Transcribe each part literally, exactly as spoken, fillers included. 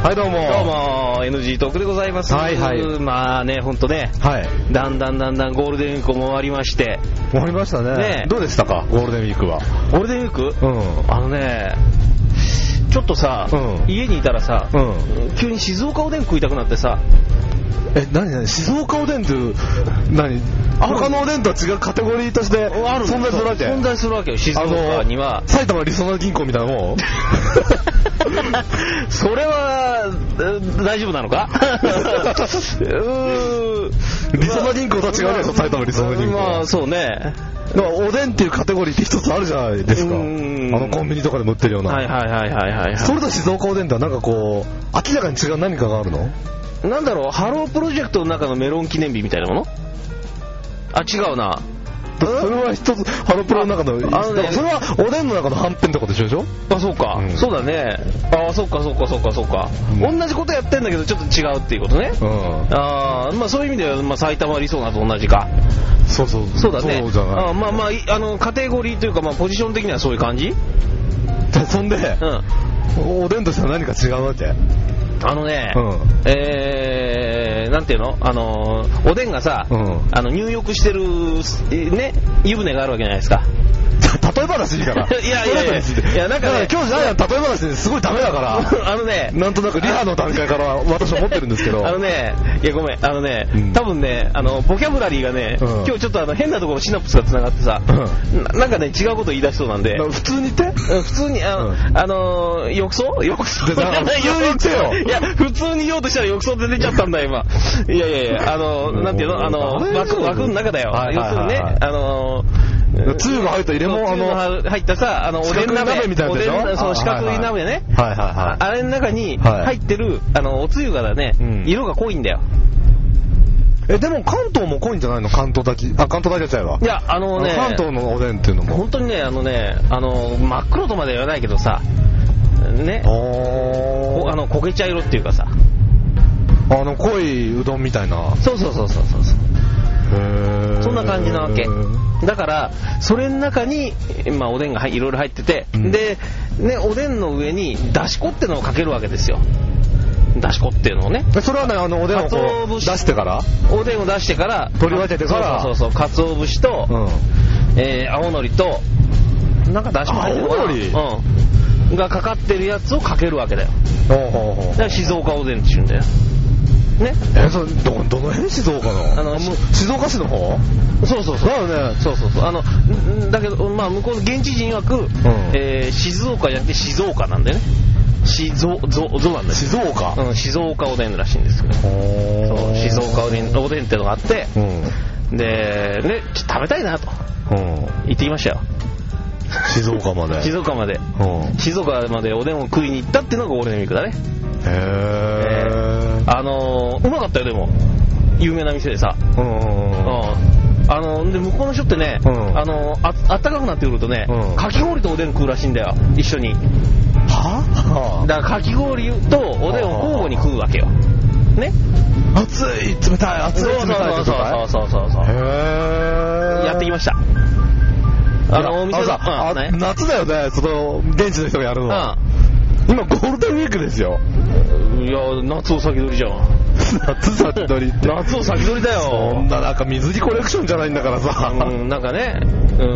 はいどうも。 どうも エヌジー トークでございます。 はいはい。 まあね、ほんとね、はい、だんだんだんだんゴールデンウィークも終わりまして。 終わりました ね, ねどうでしたかゴールデンウィークは。 ゴールデンウィーク、うん、あのねちょっとさ、うん、家にいたらさ、うん、急に静岡おでん食いたくなってさ。 え、何何静岡おでんって何他のおでんとは違うカテゴリーとして存在するわけ？ 存在するわけよ、静岡には。 埼玉りそな銀行みたいなもんそれは大丈夫なのかりそな銀行とは違うでしょ、埼玉りそな銀行。 まあそうね、 おでんっていうカテゴリーって一つあるじゃないですか。あのコンビニとかでも売ってるような。 はいはいはいはいはい、はい、 それと静岡おでんってなんかこう明らかに違う何かがあるの？ なんだろう、ハロープロジェクトの中のメロン記念日みたいなもの？あ、違うな。 それは一つハロプロの中の、あのね、それはおでんの中のはんぺんってことでしょ？ あ、そうか、うん、そうだね。あ、そうかそうかそうかそうか、うん、同じことやってんだけどちょっと違うっていうことね、うん、あ、まあそういう意味では、まあ、埼玉リソナと同じか。 そうそうそうだね。 そうじゃない。 あ、まあまああのカテゴリーというか、まあ、ポジション的にはそういう感じ。 そんで、うん、おでんとしては何か違うわけ？ あのね、うん、えー、なんていうの、あのおでんがさ、うん、あの入浴してるね湯船があるわけじゃないですか。 例え話いいから。 いやいやいやいや、なんかね、 今日じゃないの、例え話ですごいダメだからあのね、 なんとなくリハの段階から私は思ってるんですけど。 あのね、いやごめん、あのね、うん、多分ね、あのボキャブラリーがね、うん、今日ちょっとあの変なところシナプスがつながってさ、うん、な, なんかね違うこと言い出しそうなんで。 普通に言って。 普通にあの、うん、あの浴槽浴槽で普通に言ってよ。 いや普通に言おうとしたら浴槽で出ちゃったんだ今。いやいやいや、あのなんていうの、あの枠枠の中だよ。要するにね、あのつゆが入った入れ物、 あの入ったさ、あのおでん鍋みたいなでしょ。そう、四角い鍋ね。はいはいはい。あれの中に入ってるあのおつゆがだね、色が濃いんだよ。 え、でも関東も濃いんじゃないの？関東だけ。あ、関東だけちゃえば。 いや、あのね、 関東のおでんっていうのも本当にね、あのね、あの真っ黒とまでは言わないけどさ、ね、あの焦げ茶色っていうかさ、 あの濃いうどんみたいな。 そうそうそうそうそうそう。へ、そんな感じなわけだから、それの中に、まあ、おでんがいろいろ入ってて、うん、で、ね、おでんの上にだし粉ってのをかけるわけですよ。だし粉っていうのをね。 それはね、あのおでんをこう出してから、 おでんを出してから取り分けてから、 そうそうそう、かつお節と、うん、えー、青のりとなんかだしも入ってるのかな、青のり、うん、がかかってるやつをかけるわけだよ。ほうほうほう。だから静岡おでんって言うんだよね。 え、それ ど, どの辺？静岡の？あの静岡市の方？ そうそうそう。だよね。そうそうそう。あのだけど、まあ向こうの現地人曰く、うん、えー、静岡じゃなくて静岡なんだよね。静ぞぞぞなんだよ。 静岡。 うん、静岡おでんらしいんですけど。そう、静岡おでんおでんってのがあって、うん、でね、ちょっと食べたいなと、うん、行ってきましたよ。 静岡まで。 静岡まで、うん。静岡までおでんを食いに行ったっていうのがゴールデンウィークだね。へー。あのー、うまかったよ。でも有名な店でさ、うんうんうん、あのー、で向こうの人ってね、うん、あのー、あ, あったかくなってくるとね、うん、かき氷とおでん食うらしいんだよ、一緒に。はぁ。だからかき氷とおでんを交互に食うわけよね。 熱い冷たい熱い冷たいってことかい？ そうそうそうそうそう。へー。やってきました。あのお店の、 あ、ね、夏だよね、その現地の人がやるのは。うん、今ゴールデンウィークですよ。 いや、夏を先取りじゃん。 夏先取りって。 夏を先取りだよ。 そんななんか水着コレクションじゃないんだからさ。 うん、なんかね、うん、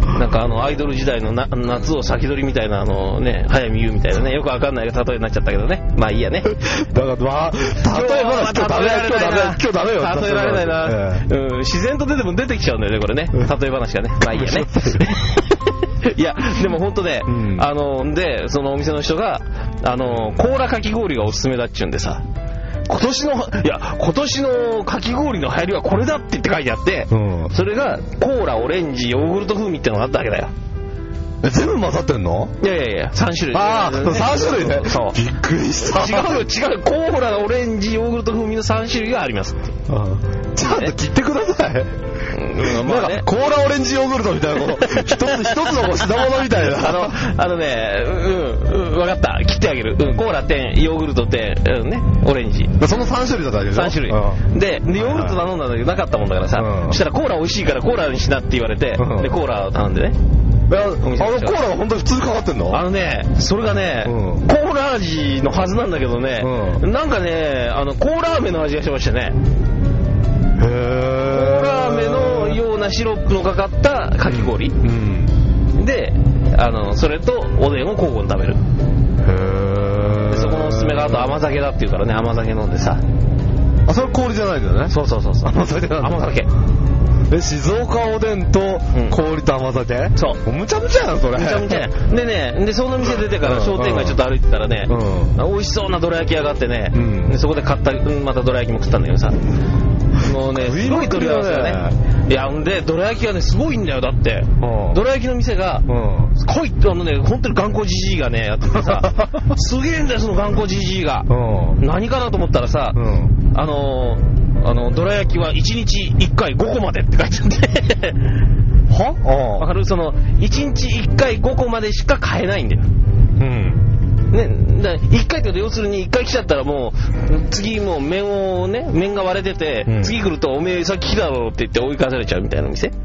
なんかあのアイドル時代のな夏を先取りみたいな、あのね、早見優みたいなね、よくわかんない例えになっちゃったけどね。まあいいやね。 だからまあ、例えば今日ダメ、今日ダメ、今日ダメよ。 例えられないな。ええ、うん、自然と出ても出てきちゃうんだよね、これね。例え話がね。まあいいやね。いやでも本当ね、うん、あのでそのお店の人があのコーラかき氷がおすすめだっちゅうんでさ、今年のいや今年のかき氷の流行りはこれだって言って書いてあって、うん、それがコーラ、オレンジ、ヨーグルト風味ってのがあったわけだよ。 え、全部混ざってんの？ いやいやいや、さん種類。 ああ、さん種類ね。そう。びっくりした。 違うよ、違う。コーラ、オレンジ、ヨーグルト風味のさん種類がありますって。 ああ、ちゃんと切ってください。うん、まあね、なんかコーラオレンジヨーグルトみたいなこと一つ一つの品物みたいな。 あのあのね、うん、うん、分かった。切ってあげる。うん、コーラ点、ヨーグルト点、うんね、オレンジ。 そのさん種類だったわけでしょ。 さん種類。うん、で、でヨーグルト頼んだんだけどなかったもんだからさ、うん、そしたらコーラ美味しいからコーラにしなって言われて、うん、でコーラを頼んでね。 あのコーラが本当に普通にかかってんの？ あのね、それがね、うん、コーラ味のはずなんだけどね、うん、なんかね、あのコーラ飴の味がしましたね。へー。コーラ飴のようなシロップのかかったかき氷、うんうん、で、あのそれとおでんを交互に食べる。へー。でそこのおすすめがあと甘酒だっていうからね、甘酒飲んでさ。 あ、それ氷じゃないんだよね。 そうそうそうそう。 甘酒なんだ。 甘酒。 で、静岡おでんと氷と甘酒、うん、そう。むちゃむちゃやん、それ。 むちゃむちゃやん。でね、で、その店出てから商店街ちょっと歩いてたらね、うん、美味しそうなどら焼き屋があってね、うん、でそこで買った、またどら焼きも食ったんだけどさ、もうね、すごい取り合わせだね。いや、んで、どら焼きがね、すごいんだよ、だって。うん、どら焼きの店が、うん、来いって、あのね、本当に頑固じじいがね、やっててさ、すげえんだよ、その頑固じじいが。うん、何かなと思ったらさ、うん、あのー、あのどら焼きはいちにちいっかいごこまでって書いてあっては？わかる？そのいちにちいっかいごこまでしか買えないんだよ。うんね、だいっかいって要するにいっかい来ちゃったらもう次もう面をね、面が割れてて、うん、次来るとおめえさっき来たろって言って追い返されちゃうみたいな店。へ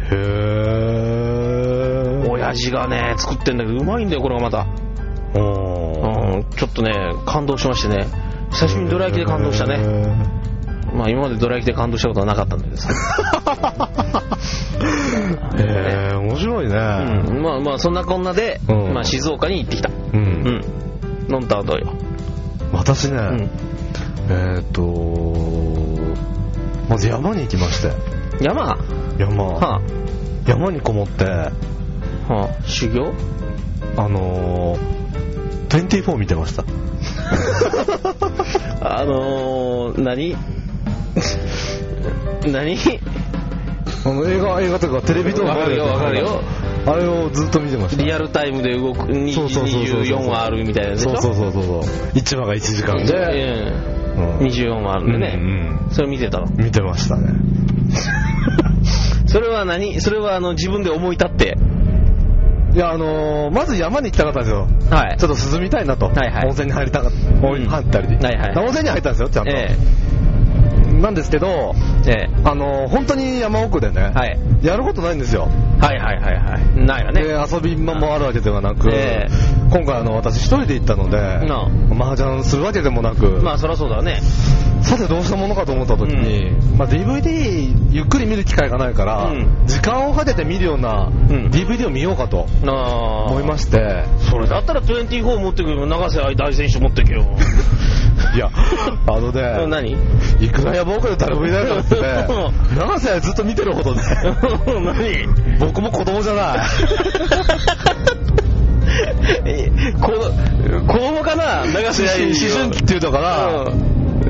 ー。親父がね作ってんだけどうまいんだよこれがまた。うん、ちょっとね感動しましてね、久しぶりにどら焼きで感動したね。まあ今までどら焼きで感動したことはなかったんだけどさ。 へえ、面白いね。 うん、まあまあそんなこんなで、うん、まあ静岡に行ってきた。うん。うん。のんたはどうよ。 私ね、うん、えっとまず山に行きまして。 山？ 山。はあ、山にこもって。はあ、修行？ あのー、にじゅうよん見てました。 あのー、何何あの映画、映画とかテレビとかわかるよわかるよ。 あれをずっと見てました。 リアルタイムで動くにじゅうよんわあるみたいなやつでしょ。 そうそうそうそう。いちわがいちじかんで、 うん、にじゅうよんわあるんでね、うんうん、それ見てたの？ 見てましたね。 それは何？それはあの自分で思い立って。 いや、あのー、まず山に行きたかったんですよ。はい。ちょっと涼みたいなと。はいはい。温泉に入りたかった。うん、入ったり。はいはい。温泉に入ったんですよ、ちゃんと。ええ。なんですけど、ええ。あのー、本当に山奥でね、はい。やることないんですよ。 はいはいはいはい。ないよね。 で、遊び場もあるわけではなく、ええ。今回あの、私一人で行ったので、麻雀するわけでもなく、 まあそりゃそうだね。 さてどうしたものかと思った時に、うん、まあ ディーブイディー ゆっくり見る機会がないから、うん、時間をかけて見るような ディーブイディー を見ようかと思いまして、 それだったらにじゅうよん持ってくる長瀬愛大選手持ってけよ。 いや、あのね、 何いくらや僕で誰もいないからってね、長瀬愛ずっと見てるほどね、何僕も子供じゃない。 子供かな、長瀬愛。 思春期っていうのかな、うん、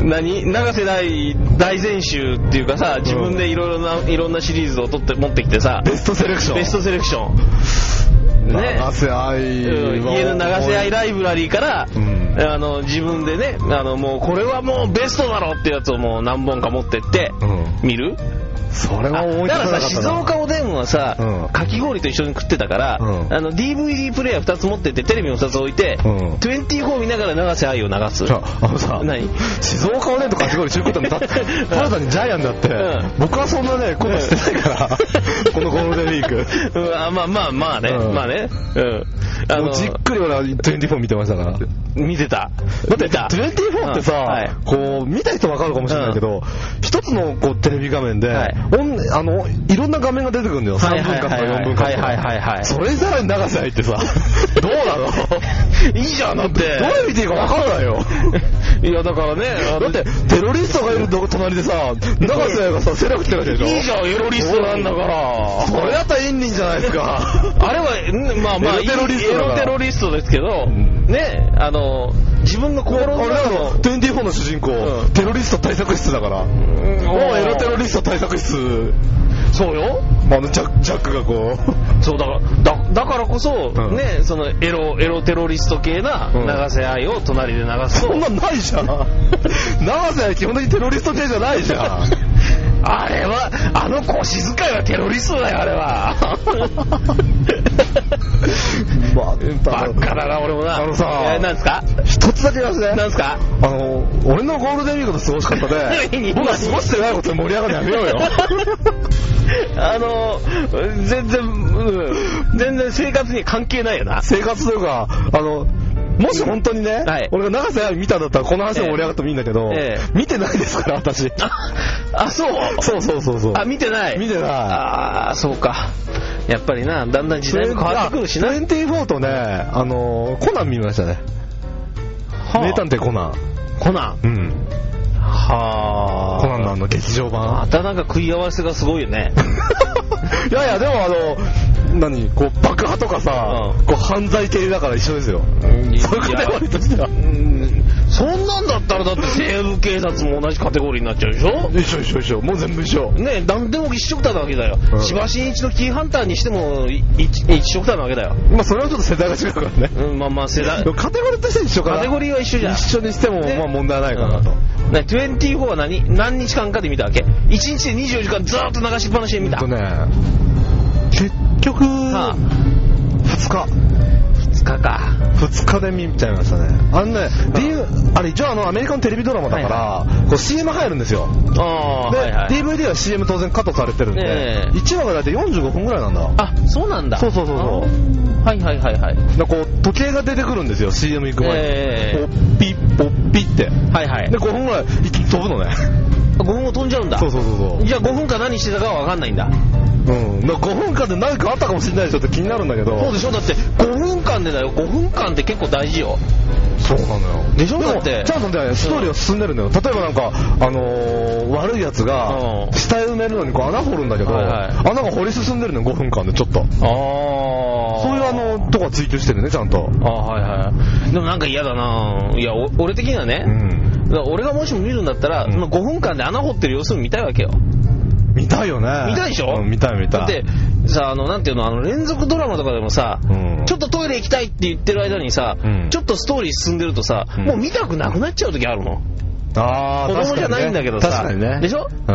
何長瀬愛大全集っていうかさ、自分でいろいろないろんなシリーズを取って持ってきてさ、 ベストセレクションベストセレクションね、 長瀬愛、 うん、家の長瀬愛ライブラリーから、うん、あの自分でね、あのもうこれはもうベストだろってやつをもう何本か持ってって見る、 うん、それは思い出せなかったな。 だからさ、静岡おでんはさ、うん、かき氷と一緒に食ってたから、うん、あの ディーブイディー プレイヤーふたつ持ってってテレビもふたつ置いて、うん、にじゅうよん見ながら長瀬愛を流す。 あのさ、何静岡おでんとかき氷中古店たただ単にジャイアンだって、うん、僕はそんなねことしてないから、うん、このゴールデンウィーク、 うん、あまあまあまあね、うん、まあね、うん、 あのじっくり俺はにじゅうよん見てましたから。 見てた。 だってにじゅうよんってさ、はい、こう見た人わかるかもしれないけど、一、うん、つのこうテレビ画面で、はい、あのいろんな画面が出てくるんだよ。さんぶん割とかよんぶん割とか。それさらに長瀬愛ってさ、どうなの？ いいじゃん、だって。どれ見ていいかわかんないよ。 いやだからね、 だってテロリストがいる隣でさ、長瀬愛がさセレクってるわけでしょ。 いいじゃん、エロリストなんだから。 それだったらインリンじゃないですか。 あれはまあまあエロテロリスト、エロテロリストですけど、うん、ね、あの自分の心の中のにじゅうよんの主人公、うん、テロリスト対策室だから、うん、もうエロテロリスト対策室。 そうよ、 あのジャック、ジャックがこうそうだからだだからこそ、うん、ね、そのエロエロテロリスト系な長瀬愛を隣で流すと、 そんなんないじゃん。長瀬愛基本的にテロリスト系じゃないじゃん。 あれはあの腰遣いはテロリストだよ、あれは。 バカだな俺もな。 あのさ、 えー、なんですか一つだけ言わせて。 なんですかあの俺のゴールデンウィークの過ごし方で僕は過ごしてないことで盛り上がるのやめようよ。 あの全然、うん、全然生活に関係ないよな。 生活というか、あのもし本当にね、はい、俺が長瀬愛見たんだったらこの話で盛り上がってもいいんだけど、ええ、見てないですから私。 あ、そうそうそうそうそう。 あ、見てない見てない。 ああ、そうか。やっぱりな、だんだん時代も変わってくるしな。 にじゅうよんとね、あのコナン見ましたね。はあ、名探偵コナン。 コナン。 うん。はあ。コナンのあの劇場版。 またなんか食い合わせがすごいよね。 いやいや、でもあの何こう爆破とかさ、うん、こう犯罪系だから一緒ですよ。そういうカテゴリーとしては。 そんなんだったらだって西部警察も同じカテゴリーになっちゃうでしょ。 一緒一緒一緒。もう全部一緒。 ねえ、なんでも一緒くたなわけだよ。うん、千葉真一のキーハンターにしても一緒くたなわけだよ。 まあそれはちょっと世代が違うからね。 うん、まあまあ世代。 カテゴリーとして一緒かな。 カテゴリーは一緒じゃん。 一緒にしてもまあ問題ないかなと。 うん、ね、にじゅうよんは何何日間かで見たわけ？いちにちでにじゅうよじかんずーっと流しっぱなしで見た。 ほんとね。結局、はあ、ふつかふつかかふつかで見ちゃいましたね。あのね、はあ、D、あれ一応あのアメリカのテレビドラマだから、はいはい、こう シーエム 入るんですよ。 あで、 はいはい、 ディーブイディー は シーエム 当然カットされてるんで、えー、いちわがだいたいよんじゅうごふんぐらいなんだ。 あ、そうなんだ。 そうそうそうそう。 はいはいはいはい。 でこう時計が出てくるんですよ シーエム 行く前に。 えー、 ポッピッポッピって。 はいはい。 でごふんぐらい一気に飛ぶのね。 ごふんも飛んじゃうんだ。 そうそうそうそう。 じゃあごふんかん何してたかは分かんないんだ。 うん、ごふんかんで何かあったかもしれないでしょって気になるんだけど。 そうでしょ。だってごふんかんでだよ。ごふんかんって結構大事よ。 そうなのよ。 でしょ。だってちゃんとねストーリーは進んでるんだよ。例えばなんかあのー、悪いやつが下絵埋めるのにこう穴掘るんだけど、はいはい、穴が掘り進んでるのよごふんかんでちょっと。ああ。そういうあのとこは追求してるねちゃんと。 ああはいはい。でもなんか嫌だな。いや俺的にはね。うん、だから俺がもしも見るんだったら、うん、そのごふんかんで穴掘ってる様子見たいわけよ。 見たいよね。 見たいでしょ。 うん、見たい見たい。 だってさ、あのなんていうの、あの連続ドラマとかでもさ、うん、ちょっとトイレ行きたいって言ってる間にさ、うん、ちょっとストーリー進んでるとさ、うん、もう見たくなくなっちゃう時あるの。 ああ、 子供じゃないんだけどさ、 確かにね。 でしょ。うん。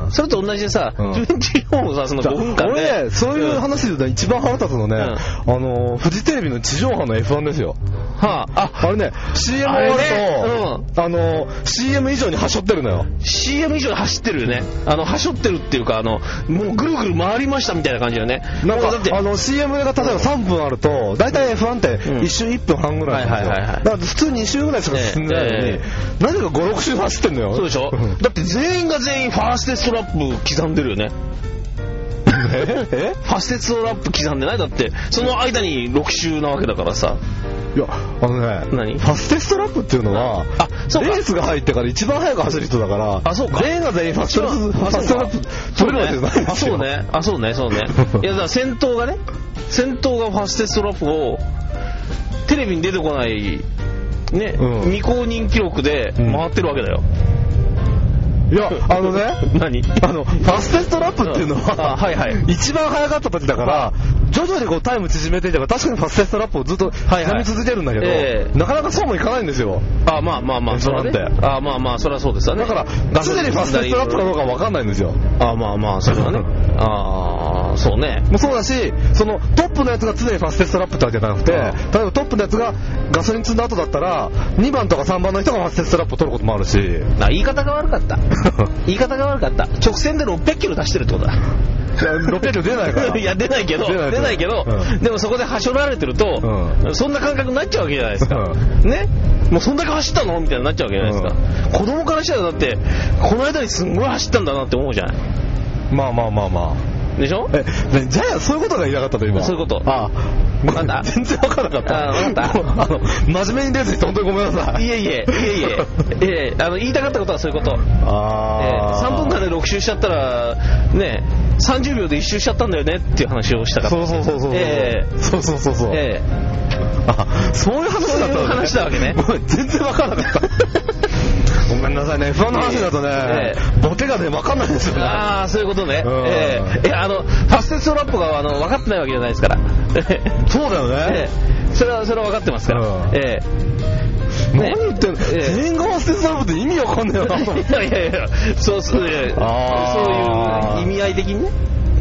それと同じでさ、うん、にじゅうよんもさ、そのごふんかんで。 俺ね、そういう話で一番腹立つのね、うん、あのフジテレビの地上波の エフワン ですよ。 はあ、 あ、あれね、シーエム 終わると、ね、うん、あの シーエム 以上にはしょってるのよ。 シーエム 以上に走ってるよね。あのはしょってるっていうか、あのもうぐるぐる回りましたみたいな感じだよね。 なんかだってあの シーエム が例えばさんぷんあると、だいたい エフワン っていっ周いっぷんはんぐらいなんですよ。だから普通にに周ぐらいしか進んでないのに、なぜかごろく周走ってんのよ。 そうでしょ。だって全員が全員ファーストストラップ刻んでるよね。ええファーストストラップ刻んでない？だってその間にろく周なわけだからさ。 いや、あのね、 何？ ファステストラップっていうのは、 あ、そうか、 レースが入ってから一番速く走る人だから、 あ、そうか、 全員が全員ファストファストラップ取れるわけじゃないんですよ。 そうね、あ、そうね、そうね。いや、だから先頭がね、先頭がファステストラップをテレビに出てこないね、うん、未公認記録で回ってるわけだよ。 いや、あのね、 何あの、ファステストラップっていうのは、 うん、あ、はいはい、 一番速かった時だから、徐々にこうタイム縮めていけば確かにファステストラップをずっと刻み続けるんだけど、えー、なかなかそうもいかないんですよ。 あ、まあまあまあ、 それって。 あ、まあまあ、それはそうですよね。 だから、常にファステストラップかどうかわかんないんですよ。 あ、まあまあ、それはね。ああ、そうね。 もうそうだし、そのトップのやつが常にファステストラップってわけじゃなくて、例えばトップのやつがガソリン積んだ後だったら、にばんとかさんばんの人がファステストラップを取ることもあるし。 あ、言い方が悪かった。言い方が悪かった。直線でろっぴゃくキロ出してるってことだ。 ろっぴゃくキロ出ないから。 いや、出ないけど、出ない、出ないけど、うん、でもそこではしょられてると、うん、そんな感覚になっちゃうわけじゃないですか。うん、ね、もうそんだけ走ったのみたいになっちゃうわけじゃないですか。うん、子供からしたらだって、この間にすんごい走ったんだなって思うじゃない。 まあまあまあまあ。 でしょ。 え、じゃあそういうことが言いなかったと今。 そういうこと。 ああ、なんだ。全然分からなかった。 あ、分かった。 あの真面目に出ずに本当にごめんなさい。 いえいえいえいえいえ、あの言いたかったことはそういうこと。 ああ、 えー、さんぷんかんでろく周しちゃったらね、さんじゅうびょうでいっ周しちゃったんだよねっていう話をしたかった。 そうそうそうそう。 えー、 そうそうそうそう。 えー、あ、そういう話だった、ね。 そういう話だわけね。 ごめん、全然分からなかった。ごめんなさいね。エフワン の話だとね、えー、ボケがね分かんないんですよね。 ああ、そういうことね。えー、いや、あのファステストラップがあの分かってないわけじゃないですから。 そうだよね。 えー、それはそれは分かってますから。うん、えー、何言ってんの、えー、全員がファステストラップって意味わかんないよな。 いやいやいや、そうそう、そういう意味合い的にね。考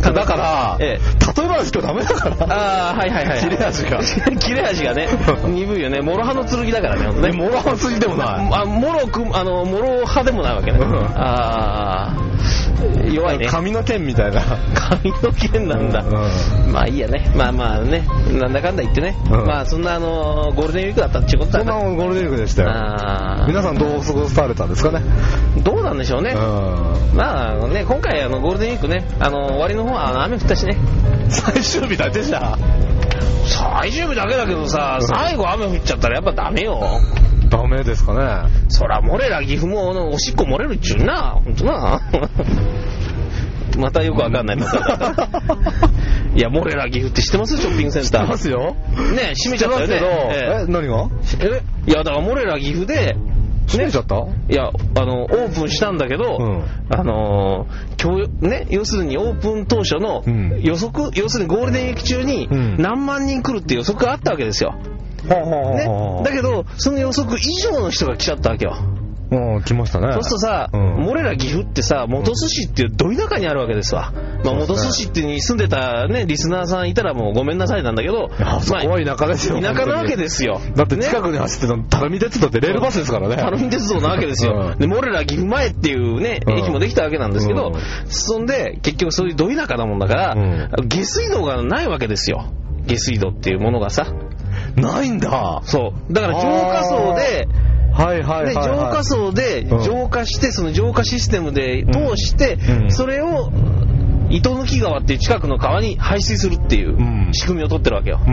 だから、ええ、例え話今日ダメだから。 ああ、はいはいはい。 切れ味が。 切れ味がね、鈍いよね。諸刃の剣だからね、 ね。諸刃の剣でもない。 あ、もろく、あの、諸刃でもないわけね。ああ。弱いね。 髪の剣みたいな。 髪の剣なんだ。うん、まあいいやね。まあまあね、なんだかんだ言ってね。うん、まあそんなあの、ゴールデンウィークだったっていうことだね。 そんなゴールデンウィークでしたよ。あ皆さんどう過ごされたんですかね。 どうなんでしょうね。うん、まあね、今回あのゴールデンウィークね、あの終わりの方は雨降ったしね。 最終日だけじゃ。 最終日だけだけどさ、最後雨降っちゃったらやっぱダメよ。 ダメですかね。 そら漏れら岐阜もおしっこ漏れるっちゅうな、ほんとな。またよくわかんないのか。いや、漏れら岐阜って知ってます？ショッピングセンター。 知ってますよ。 ね、閉めちゃったよね。 え、何が？ え、いやだから漏れら岐阜で閉めちゃった？ いや、あのオープンしたんだけど、うん、あの今日ね、要するにオープン当初の予測、うん、要するにゴールデンウィーク中に何万人来るっていう予測があったわけですよ。ね、だけどその予測以上の人が来ちゃったわけよ。 うん、来ましたね。 そうするとさ、うん、漏れら岐阜ってさ、本巣市っていうど田舎にあるわけですわ。まあ、本巣市ってに住んでたね、リスナーさんいたらもうごめんなさいなんだけど、 まあ、そこは田舎ですよ。 田舎なわけですよ。 だって近くに走ってたの、垂水鉄道ってレールバスですからね。 垂水鉄道なわけですよ。うん、で、漏れら岐阜前っていうね、駅もできたわけなんですけど、うん、そんで、結局そういうど田舎なもんだから、うん、下水道がないわけですよ。下水道っていうものがさ。 ないんだ。 そう。だから浄化層で、 はいはいはいはい、 で浄化層で浄化して、うん、その浄化システムで通して、うん、それを糸抜川っていう近くの川に排水するっていう仕組みを取ってるわけよ。うん、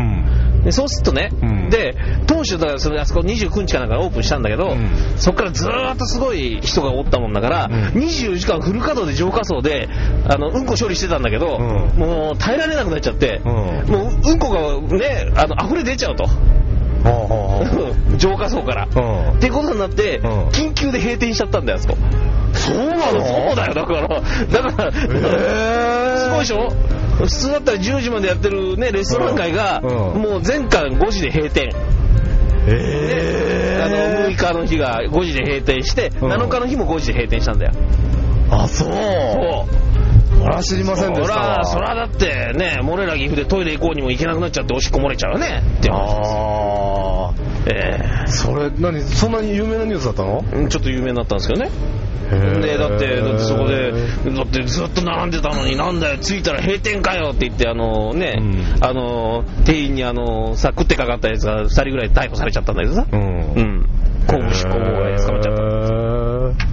でそうするとね、うん、で当初だからそれあそこにじゅうくにちかなんかオープンしたんだけど、うん、そこからずーっとすごい人がおったもんだから、うん、にじゅうよじかんフル稼働で浄化層であのうんこ処理してたんだけど、うん、もう耐えられなくなっちゃって、うん、もううんこがねあの溢れ出ちゃうと。浄化層から、うん、ってことになって、うん、緊急で閉店しちゃったんだよあそこ。 そうなの？ そうだよ。だからだから、えー、すごいでしょ。普通だったらじゅうじまでやってるねレストラン街が、うん、もう全館ごじで閉店。 えー、 あのむいかの日がごじで閉店して、うん、なのかの日もごじで閉店したんだよ。 あ、そう。そうそら知りませんでした。そら、 そらだってね、漏れら岐阜でトイレ行こうにも行けなくなっちゃっておしっこ漏れちゃうよねって話です。ああ、えー、それ何そんなに有名なニュースだったの？ ちょっと有名になったんですけどね。でだってだってそこでだってずっと並んでたのになんだよ着いたら閉店かよって言ってあのね、うん、あの店員にあのさ食ってかかったやつがふたりぐらい逮捕されちゃったんだけどさ、うん、うん、公務執行妨害で捕まっちゃった。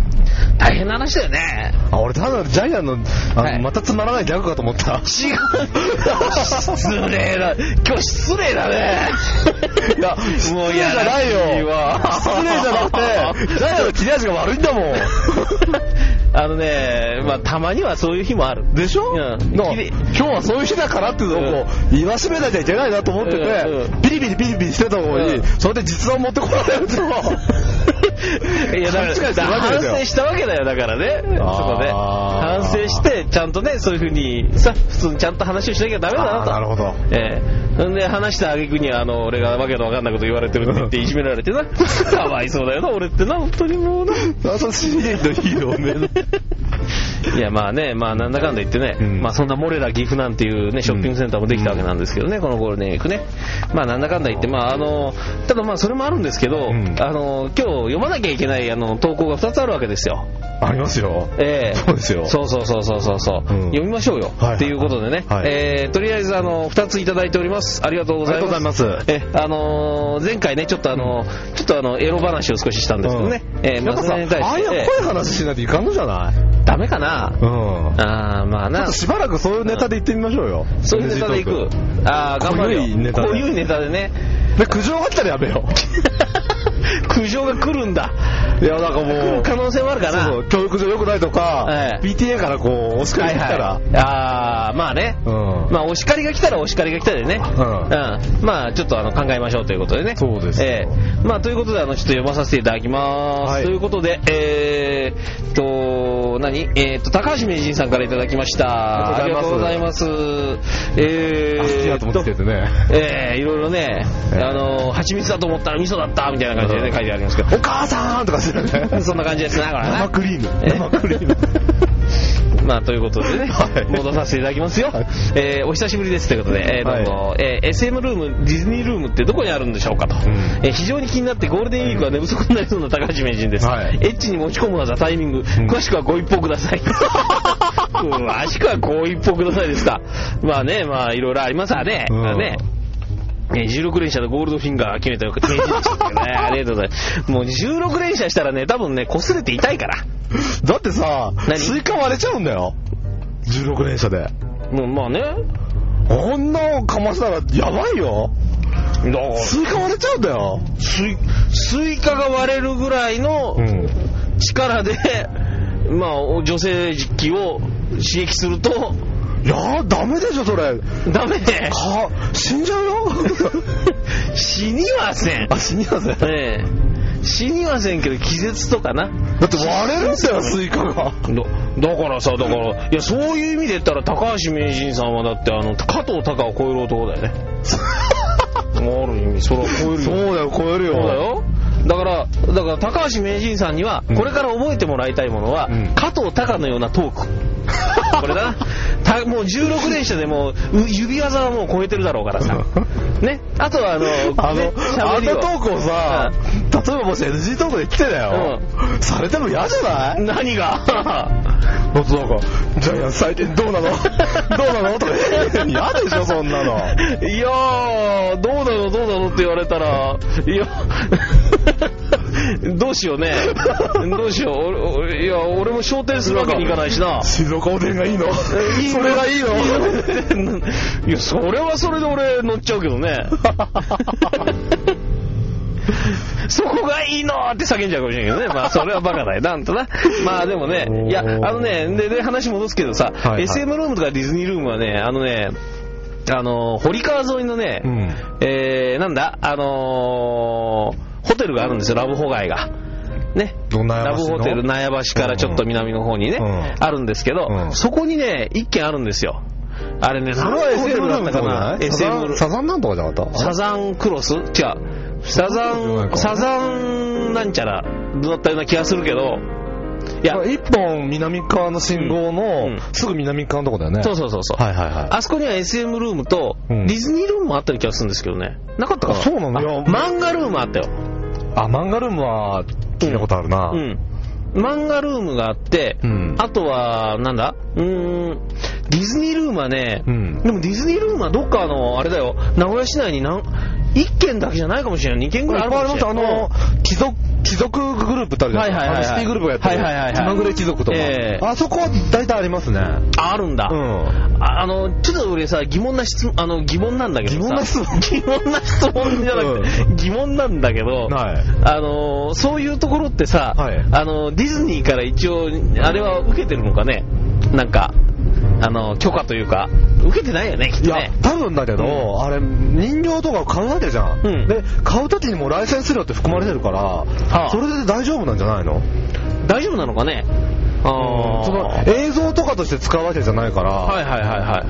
大変な話だよね。 あ、俺ただジャイアンの、あの、はい、またつまらないギャグかと思った。違う。 失礼だ。今日失礼だね。 いや、もう嫌じゃないよ。失礼じゃなくて、ジャイアンの切れ味が悪いんだもん。 あのね、まあたまにはそういう日もある。 でしょ？うん。今日はそういう日だからっていうのをこう言わしめなきゃいけないなと思ってて、うんうん、ピリピリピリピリしてた方に、うん、それで実話持ってこられると。 いやだから反省したわけだよだからね。そこで反省してちゃんとねそういう風にさ普通にちゃんと話をしなきゃダメだなと。 なるほど。 ええー、んで話した挙句にあの俺がわけのわかんないこと言われてるって言っていじめられてなかわいそうだよな俺ってな本当にもうな優しいのヒーローめ。 いやまあねまあなんだかんだ言ってね、うん、まあそんな漏れら岐阜なんていうねショッピングセンターもできたわけなんですけどね、うん、このゴールデンウィークねまあなんだかんだ言ってまああのただまあそれもあるんですけど、うん、あの今日読まなきゃいけないあの投稿がふたつあるわけですよ。 ありますよ。 ええー、 そうですよ。 そうそうそうそうそう、うん、読みましょうよ、はい、っていうことでね、はい、えー、とりあえずあのふたついただいております。ありがとうございます。ありがとうございます。えあのー、前回ねちょっとあの、うん、ちょっとあのエロ話を少ししたんですけどね、うん、えー、 やっぱさ、ああいう濃い話しないといかんのじゃない？ ダメかな。うん。ああまあな。 ちょっとしばらくそういうネタで言ってみましょうよ。 うん、そういうネタでいく。ああ頑張るよ。こういうネタで。こういうネタでね。 で苦情が来たらやめよう。 苦情が来るんだ。 いやなんかもう可能性もあるかな。 そうそう教育上良くないとか、ええ、ピーティーエー からこうお叱りが来たら、はいはい、 ああまあね、うん、まあお叱りが来たらお叱りが来たでね、うん、うん、まあちょっとあの考えましょうということでね。 そうです。 えー、まあということであのちょっと読まさせていただきます。はい、ということでえー、っと何えー、っと高橋名人さんからいただきました。ありがとうございます。えー、 好きだと思っててね。 えー、いろいろね、えー、あの蜂蜜だと思ったら味噌だったみたいな感じでね書いてありますけど。 お母さんとかするね。 そんな感じですね。これね。 生クリーム。生クリーム。 まあということでね、戻させていただきますよ。えー、お久しぶりですということで、えー、どうぞ、えー、エスエム ルーム、ディズニールームってどこにあるんでしょうかと。えー、非常に気になってゴールデンウィークは寝不足になりそうな高橋名人です。エッチに持ち込むのはタイミング、詳しくはご一報ください。詳しくはご一報くださいですか。まあね、まあいろいろありますわね。まあね。じゅうろく連射でゴールドフィンガー決めた名人でしたけどね。ありがとうございます。もうじゅうろく連射したらね、多分ね、擦れて痛いから。 だってさ、スイカ割れちゃうんだよ。じゅうろく連射で。 もうまあね。 あんなをかましたらやばいよ。だからスイカ割れちゃうんだよ。 スイ、スイカが割れるぐらいの力で、うん、まあ女性器を刺激すると、 いやーダメでしょそれ。 ダメで。 か死んじゃうよ。 死にはせん。 あ死にはせん。 ええ。死にはせんけど気絶とかな。 だって割れるんだよスイカが。だだからさだからいやそういう意味で言ったら高橋名人さんはだってあの加藤隆を超える男だよね。ある意味それは超えるよ。 そうだよ超えるよ。 そうだよ。だからだから高橋名人さんにはこれから覚えてもらいたいものは、うん、加藤隆のようなトーク。これだな。たもうじゅうろく連射でもう指技はもう超えてるだろうからさ。ね。あとはあのあの、ね、あのトークをさ、うん、例えばもし エヌジー トークで来てだよ、うん、されても嫌じゃない？ 何が？ もっとなんかジャイアン最近どうなの？どうなの？とか嫌でしょそんなの。 いやーどうなのどうなのって言われたらいやどうしようね。どうしよう。俺いや俺も昇天するわけにいかないしな。 静岡おでんがいいの？いいそれがいいの？ いやそれはそれで俺乗っちゃうけどね。そこがいいのって叫んじゃうかもしれないけどね。まあそれはバカだよなんとな。まあでもねいやあのねでで話戻すけどさ、はいはい、エスエム ルームとかディズニールームはねあのねあの堀川沿いのね、うん、えー、なんだあのーホテルがあるんですよ、ラブホ街が。ね。ラブホテル、納屋橋からちょっと南の方にね、うん、あるんですけど、うん、そこにね、一軒あるんですよ。あれね、 それは エスエム だったかな？ エスエム サザンなんとかじゃなかった？ サザンクロス？違う。サザン、サザンなんちゃらだったような気がするけど、 いや、一本南側の信号の、うん、すぐ南側のとこだよね。 そうそうそうそう。 はいはいはい。 あそこには エスエム ルームと、ディズニールームもあったような気がするんですけどね。なかったかな？ そうなのよ。 漫画ルームあったよ。 あ、漫画ルームは聞いたことあるな。 うん。漫画ルームがあって、うん、あとは、なんだうーん、ディズニールームはね、うん、でもディズニールームはどっかの、あれだよ、名古屋市内に何、いっけんだけじゃないかもしれない。にけんぐらいあるかもしれない。 あの、貴族、貴族グループってあるじゃないですか。はいはいはいはい、シティグループがやってる。はいはいはいはい。気まぐれ貴族とか。えー、あそこは大体ありますね。 あるんだ。うん。あ, あの、ちょっと俺さ、疑問な質問、あの、疑問なんだけどさ。疑問な質問疑問な質問じゃなくて、うん、疑問なんだけど、はい、あの、そういうところってさ、はい、あの、ディズニーから一応、あれは受けてるのかね？なんか、あの許可というか受けてないよねきっとね。 いや多分だけど、うん、あれ人形とか買うわけじゃん、うん、で買う時にもライセンス料って含まれてるから、はあ、それで大丈夫なんじゃないの？ 大丈夫なのかね。 あ、その映像とかとして使うわけじゃないから、 はいはいはいはい、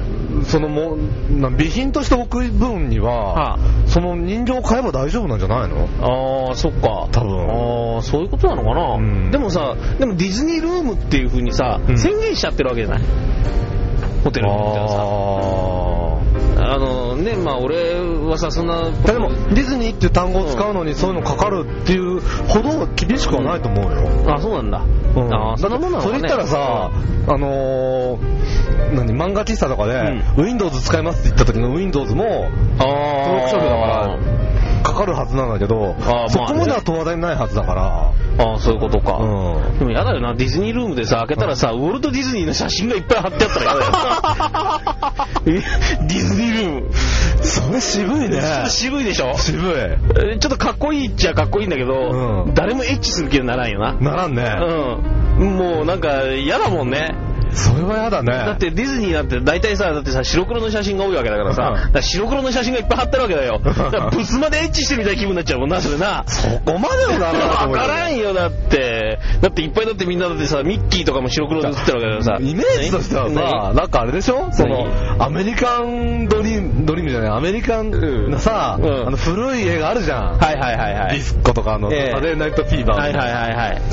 そのもな備品として置く分には、はあ、その人形を買えば大丈夫なんじゃないの？ ああそっか多分。 ああそういうことなのかな、うん、でもさでもディズニールームっていう風にさ、うん、宣言しちゃってるわけじゃないホテルみたいなさ。あのねまあ俺はさそんなでもディズニーっていう単語を使うのにそういうのかかるっていうほど厳しくはないと思うよ、 うん、あそうなんだ、うん、あそんなもんなのかね。 それ言ったらさ、うん、あのー、何漫画喫茶とかで、うん、Windows 使いますって言った時の Windows も登録書類だからかかるはずなんだけど、あ、そこまでは問われないはずだから。 ああそういうことか、うん、でもやだよなディズニールームでさ開けたらさ、うん、ウォルト・ディズニーの写真がいっぱい貼ってあったらやだよディズニールームそれ渋いね。 渋いでしょ。 渋い。ちょっとかっこいいっちゃかっこいいんだけど、うん、誰もエッチする気にならんよな。 ならんね。 うん。もうなんか嫌だもんね。 それはやだね。 だってディズニーなんて大体さ、だってさ白黒の写真が多いわけだからさ、うん、だから白黒の写真がいっぱい貼ってるわけだよ。だからブスまでエッチしてみたい気分になっちゃうもんなそれな。 そこまでもならないと思うよ。 わからんよだって。だっていっぱいだってみんなだってさミッキーとかも白黒で写ってるわけだからさ。 イメージとしてはさ、なんかあれでしょ？そのアメリカンドリームドリームじゃないアメリカンのさ、うん、あの古い映画あるじゃん。 はいはいはいはい。 ディスコとかのサデーナイトフィーバー。 はいはいはいはい。 そういう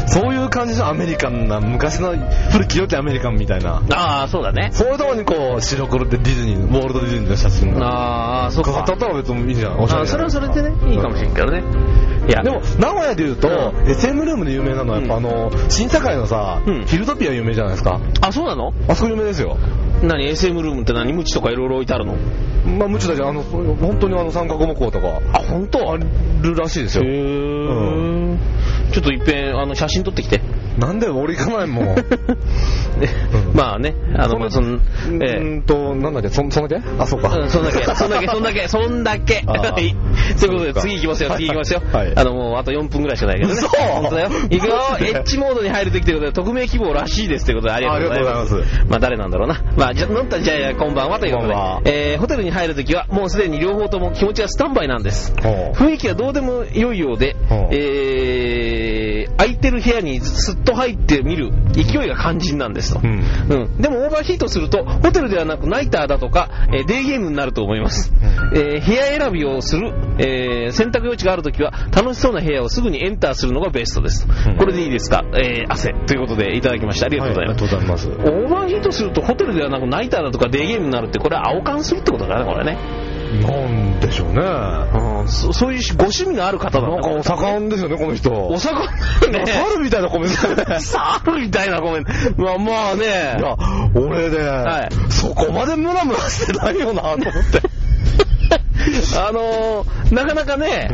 いう感じのアメリカンな、昔の古き良きアメリカンみたいな。 ああ、そうだね。 そういうところにこう、白黒でディズニー、ウォールドディズニーの写真が。 ああ、そうか。 飾ったら別にいいんじゃない？ ああ、それはそれでね、いいかもしれんけどね。 いや、でも、名古屋で言うと、エスエム ルームで有名なのは、やっぱあの、新堺のさ、フィルドピア有名じゃないですか。 あ、そうなの？ あそこ有名ですよ。 何 エスエム ルームって何？ムチとかいろいろ置いてあるの？ まあ、ムチだけど、あの、本当にあの、三角木工とか。 あ、本当？ あるらしいですよ。へー。ちょっといっぺん、あの、写真撮ってきて。 なんで俺行かないもん。ね、 まあね、あの、まあ、その、 えーんと、なんだっけ、そんだけあ、そうか。 うん、そんだけ、そんだけ、そんだけ、そんだけ。はい。ということで、次行きますよ、次行きますよ。はい。あの、もう、あとよんぷんぐらいしかないけどね。そう本当だよ。行くよ、エッジモードに入るときということで、匿名希望らしいですということで、ありがとうございます。ありがとうございます。まあ、誰なんだろうな。まあ、じゃ、のったじゃあ、こんばんはということで、えー、ホテルに入るときは、もうすでに両方とも気持ちがスタンバイなんです。雰囲気はどうでも良いようで、えー、空いてる部屋にすっと入ってみる勢いが肝心なんですと、うんうん、でもオーバーヒートするとホテルではなくナイターだとか、えー、デーゲームになると思います、うんえー、部屋選びをする、えー、選択余地があるときは楽しそうな部屋をすぐにエンターするのがベストです、うん、これでいいですか、えー、汗ということでいただきました。ありがとうございます、はい、ありがとうございます。オーバーヒートするとホテルではなくナイターだとかデーゲームになるって、これは青缶するってことだからね、これね。 なんでしょうね、 うん、そ, そういうご趣味のある方だなんかお盛んですよね、この人。 お盛んね。 猿みたいなコメントね。 猿みたいなコメント。まあまあね。いや、 俺ね、はい、そこまでムラムラしてないよなと思って。 あのー、なかなかね、うん、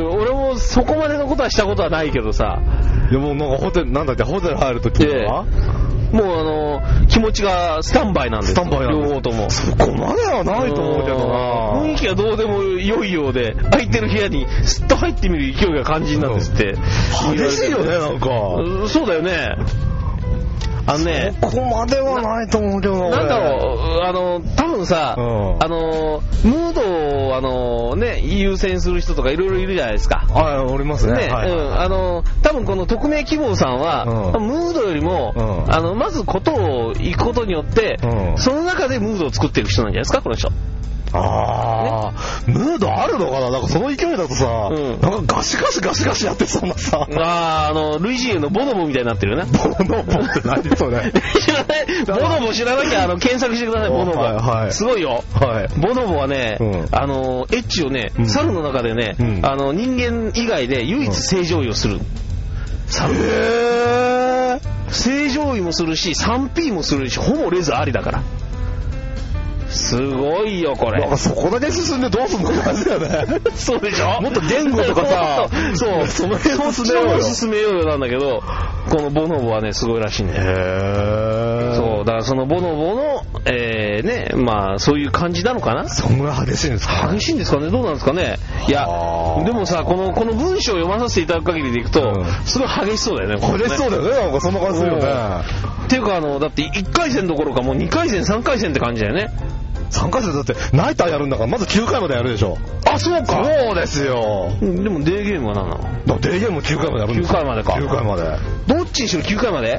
俺もそこまでのことはしたことはないけどさ。 でもなんかホテル、なんだっけ、ホテル入るときは、 もうあのー、気持ちがスタンバイなんですよ。 スタンバイなんです。 両方とも。 そこまではないと思うけどな。 雰囲気はどうでも良いようで、空いてる部屋にスッと入ってみる勢いが肝心なんですって。 激しいよね、なんか。 そうだよね。あのね、 そこまではないと思うけどな。なんだろう、あの、多分さ、うん、あの、ムードを、あの、ね、優先する人とかいろいろいるじゃないですか。 はい、おりますね。 ね、はい、うん、あの、多分この匿名希望さんは、うん、ムードよりも、うん、あの、まずことを行くことによって、うん、その中でムードを作っていく人なんじゃないですか、この人。 ああ、ね、ムードあるのかな。なんかその勢いだとさ、うん、なんかガシガシガシガシやってそうなさ。 ああ、あの、ルイジーユのボノボみたいになってるよね。 ボノボって何それ。 知らないボノボ知らなきゃ、あの、検索してください、ボノボ。はいはい、すごいよ。はい。ボノボはね、うん、あの、エッチをね、うん、猿の中でね、うん、あの、人間以外で唯一正常位をする。猿。へー。正常位もするし、スリーピー もするし、ほぼレズありだから。すごいよこれ。 なんかそこだけ進んでどうすんのって感じだよね。 そうでしょ。 もっと言語とかさ、 そうその辺進めようよ。進めようよなんだけど、このボノボはねすごいらしいね。へー。そうだからそのボノボの、えー、ねまあそういう感じなのかな。 そんぐらい激しいんですか。 激しいんですかね。どうなんですかね。いやでもさこのこの文章を読まさせていただく限りでいくと、うん、すごい激しそうだよね。 これね激しそうだよね。なんかそんな感じするよね。 っていうかあのだっていっかい戦どころかもうにかい戦さんかい戦って感じだよね。 さんかい戦だってナイターやるんだからまずきゅうかいまでやるでしょ。 あ、そうか。 そうですよ。 でもデーゲームは何なの。 デーゲームもきゅうかいまでやるんですよ。 きゅうかいまでか。 きゅうかいまで。 どっちにしろきゅうかいまで。うん。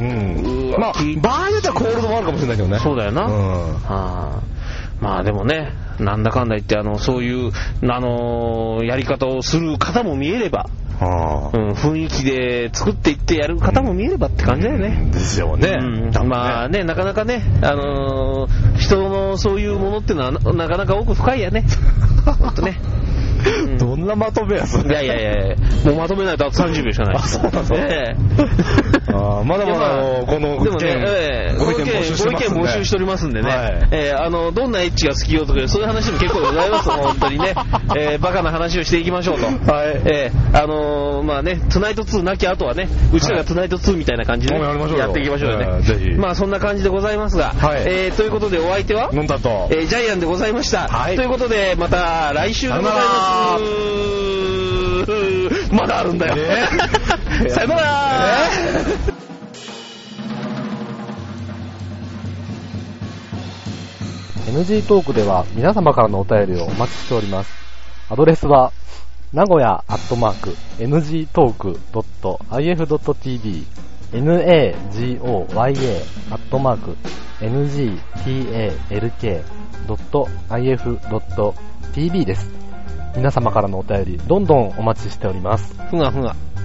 まあ場合によってはコールドもあるかもしれないけどね。 そうだよな。うん。はあ。まあでもね、なんだかんだ言ってあのそういうあのー、やり方をする方も見えれば。はあうん、雰囲気で作っていってやる方も見えればって感じだよね。 うん、ですよね。 うん、まあね、なかなかね、あのー、人のそういうものってのは な, なかなか奥深いやね。ほんとね。 うん、どんなまとめやそれ。 いやいやいやもうまとめないとあとさんじゅうびょうしかない。 あ、そうなんですね。えー、あまだまだあのこのでもね、えー、ご意見募集しておりますんでね、はい、えー、あのどんなエッチが好きよとかそういう話も結構でございます。本当にね、えー、バカな話をしていきましょうと。はい。えー、あのー、まあね、トゥナイトツーなきゃあとはね、うちらがトゥナイトツーみたいな感じで、ね、はい、やっていきましょうよね。えー、ぜひ。まあそんな感じでございますが、はい、えー、ということでお相手は飲んだと、 えー、ジャイアンでございました。はい。ということでまた来週でございます。まだあるんだよ、えー、さよなら、 エヌジー トークでは皆様からのお便りをお待ちしております。アドレスは名古屋アットマーク エヌジートークドットアイエフドットティービー ナゴヤ アットマーク エヌジーティーエーエルケードットアイエフドットティービー です。皆様からのお便りどんどんお待ちしております。 ふがふが。